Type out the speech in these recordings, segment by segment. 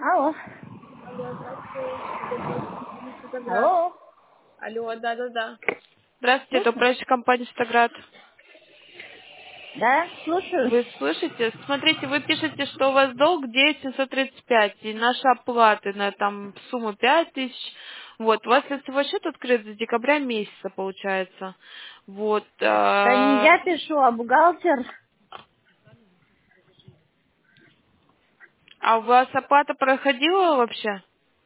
Алло. Алло, здравствуйте. Это управляющая компании «Стоград». Алло. Алло, да-да-да. Здравствуйте, это Слышно? управляющая компания «Стоград». Да, слушаю. Вы слышите? Смотрите, вы пишете, что у вас долг 9735, и наши оплаты на там сумму 5000. Вот, у вас лицевой счет открыт с декабря месяца, получается. Вот. Да не я пишу, а бухгалтер. А у вас оплата проходила вообще?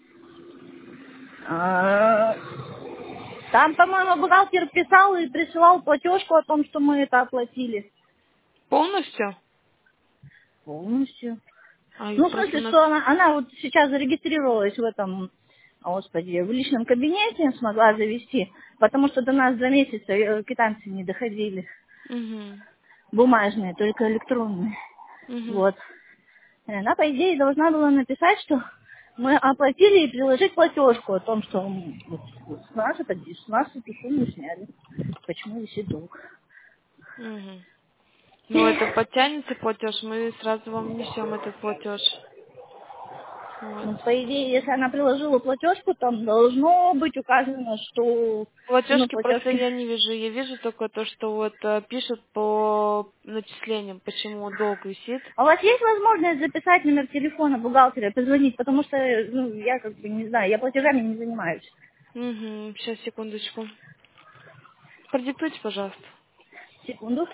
А, Там, по-моему, бухгалтер писал и присылал платежку о том, что мы это оплатили. Полностью? Полностью. Ай, Ну, в просто смысле, у нас... что она вот сейчас зарегистрировалась в этом, господи, в личном кабинете, смогла завести, потому что до нас за месяц квитанции не доходили. Угу. Бумажные, только электронные. Угу. Вот. И она, по идее, должна была написать, что мы оплатили и приложить платежку о том, что вот с нас эту сумму сняли. Почему висит долг? Угу. Ну, это подтянется платеж, мы сразу вам внесем этот платеж. Вот. Ну, по идее, если она приложила платежку, там должно быть указано, что сумма Платежки просто платежки. я не вижу. Я вижу только то, что вот пишут по начислениям, почему долг висит. А у вас есть возможность записать номер телефона бухгалтера, позвонить, потому что, ну, я как бы не знаю, я платежами не занимаюсь. Угу. Сейчас, секундочку. Продиктуйте, пожалуйста. Секунду.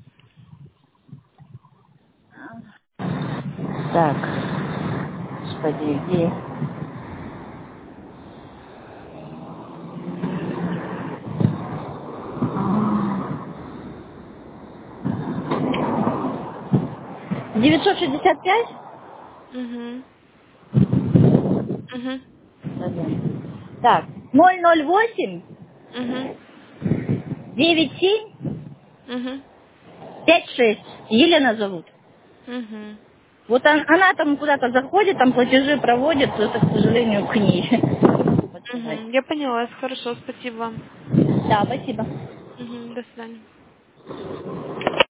Так, господи, где? 965? Угу. Угу. Так, 008 Угу. 97 Угу. 56. Елена зовут. Угу. Вот она там куда-то заходит, там платежи проводит, это, к сожалению, к ней. Подсказать. Угу. Я поняла. Хорошо, спасибо вам. Да, спасибо. Угу. До свидания.